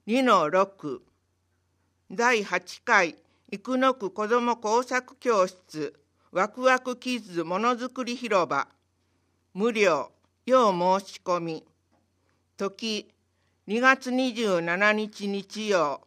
2-6 第8回生野区子ども工作教室ワクワクキッズものづくり広場無料要申し込み時2月27日日曜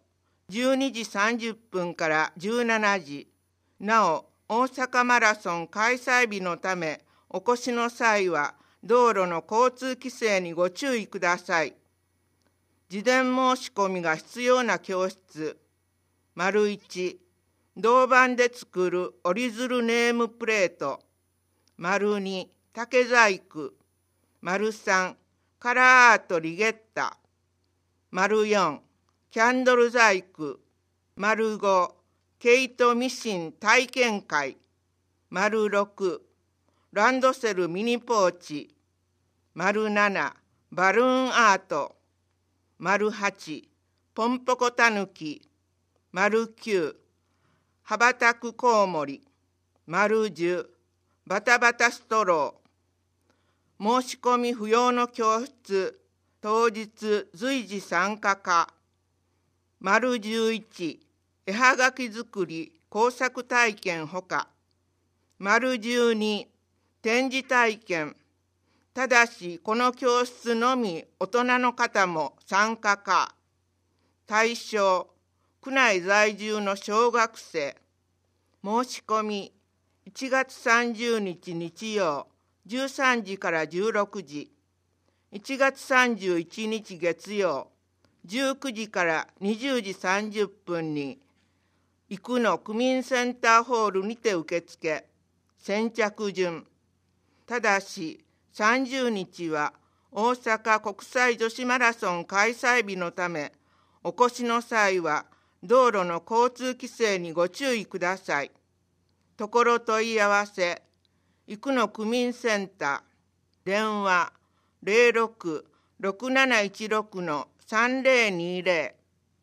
12時30分から17時なお大阪マラソン開催日のためお越しの際は道路の交通規制にご注意ください。事前申し込みが必要な教室。1、銅板で作る折り鶴ネームプレート。2、竹細工。3、カラーアートリゲッタ。4、キャンドル細工。5、毛糸ミシン体験会。6、ランドセルミニポーチ。7、バルーンアート。8、ポンポコタヌキ。9、羽ばたくコウモリ。10、バタバタストロー。申し込み不要の教室、当日随時参加可。11、絵はがき作り工作体験ほか。12、展示体験。ただしこの教室のみ大人の方も参加可。対象、区内在住の小学生。申し込み1月30日日曜13時から16時、1月31日月曜19時から20時30分に生野区民センターホールにて受付。先着順。ただし30日は大阪国際女子マラソン開催日のためお越しの際は道路の交通規制にご注意ください。ところ問い合わせ生野区民センター電話 06-6716-3020